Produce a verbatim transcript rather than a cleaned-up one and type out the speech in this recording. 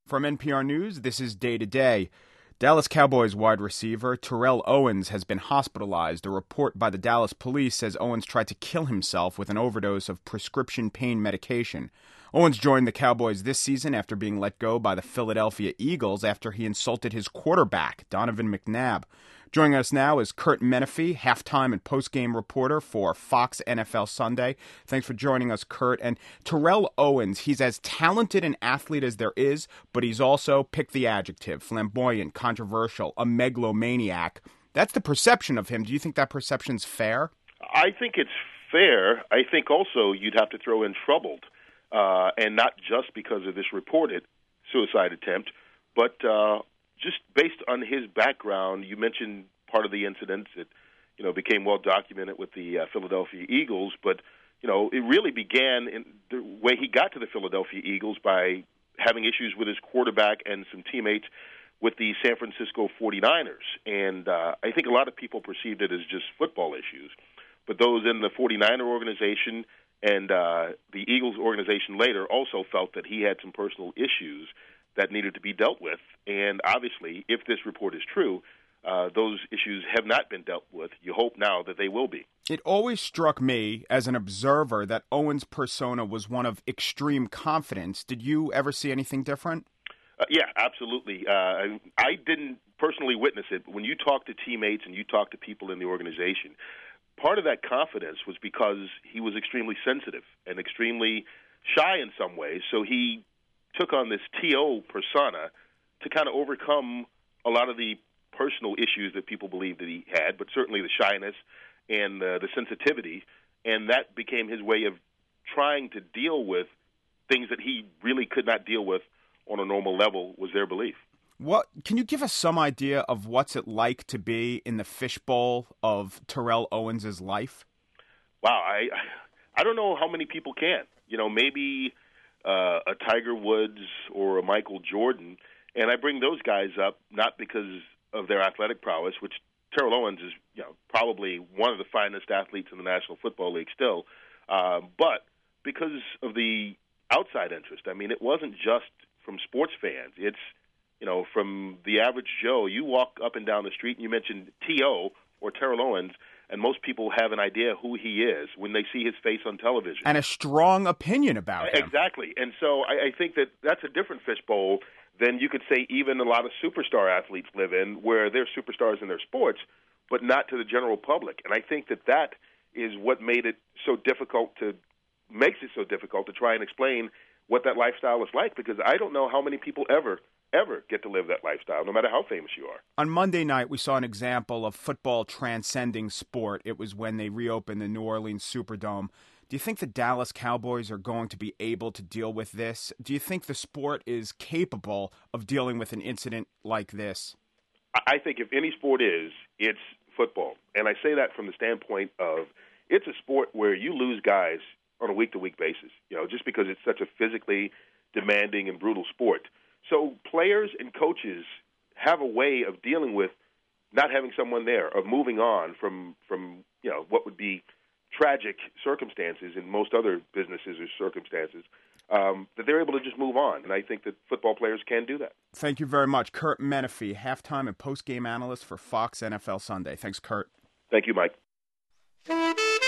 From N P R News, this is Day to Day. Dallas Cowboys wide receiver Terrell Owens has been hospitalized. A report by the Dallas police says Owens tried to kill himself with an overdose of prescription pain medication. Owens joined the Cowboys this season after being let go by the Philadelphia Eagles after he insulted his quarterback, Donovan McNabb. Joining us now is Curt Menefee, halftime and postgame reporter for Fox N F L Sunday. Thanks for joining us, Curt. And Terrell Owens, he's as talented an athlete as there is, but he's also, pick the adjective, flamboyant, controversial, a megalomaniac. That's the perception of him. Do you think that perception's fair? I think it's fair. I think also you'd have to throw in troubled, uh, and not just because of this reported suicide attempt, but uh, just based on his background. You mentioned part of the incident that, you know, became well documented with the uh, Philadelphia Eagles, but, you know, it really began in the way he got to the Philadelphia Eagles by having issues with his quarterback and some teammates with the San Francisco forty-niners. And uh, I think a lot of people perceived it as just football issues. But those in the forty-niner organization and uh, the Eagles organization later also felt that he had some personal issues that needed to be dealt with. And obviously, if this report is true, uh, those issues have not been dealt with. You hope now that they will be. It always struck me as an observer that Owens' persona was one of extreme confidence. Did you ever see anything different? Uh, yeah, absolutely. Uh, I didn't personally witness it, but when you talk to teammates and you talk to people in the organization, part of that confidence was because he was extremely sensitive and extremely shy in some ways. So he took on this T O persona to kind of overcome a lot of the personal issues that people believed that he had, but certainly the shyness and uh, the sensitivity, and that became his way of trying to deal with things that he really could not deal with on a normal level, was their belief. What can you give us some idea of what's it like to be in the fishbowl of Terrell Owens' life? Wow, I I don't know how many people can. You know, maybe uh, a Tiger Woods or a Michael Jordan, and I bring those guys up not because of their athletic prowess, which Terrell Owens is, you know, probably one of the finest athletes in the National Football League still, uh, but because of the outside interest. I mean, it wasn't just from sports fans. It's, you know, from the average Joe. You walk up and down the street, and you mentioned T O or Terrell Owens, and most people have an idea who he is when they see his face on television. And a strong opinion about him. Exactly. And so I, I think that that's a different fishbowl than you could say even a lot of superstar athletes live in, where they're superstars in their sports, but not to the general public. And I think that that is what made it so difficult to, makes it so difficult to try and explain what that lifestyle is like, because I don't know how many people ever ever get to live that lifestyle, no matter how famous you are. On Monday night, we saw an example of football transcending sport. It was when they reopened the New Orleans Superdome. Do you think the Dallas Cowboys are going to be able to deal with this? Do you think the sport is capable of dealing with an incident like this? I think if any sport is, it's football. And I say that from the standpoint of it's a sport where you lose guys on a week-to-week basis, you know, just because it's such a physically demanding and brutal sport. So players and coaches have a way of dealing with not having someone there, of moving on from, from you know, what would be tragic circumstances in most other businesses or circumstances, um, that they're able to just move on. And I think that football players can do that. Thank you very much. Curt Menefee, halftime and post-game analyst for Fox N F L Sunday. Thanks, Curt. Thank you, Mike.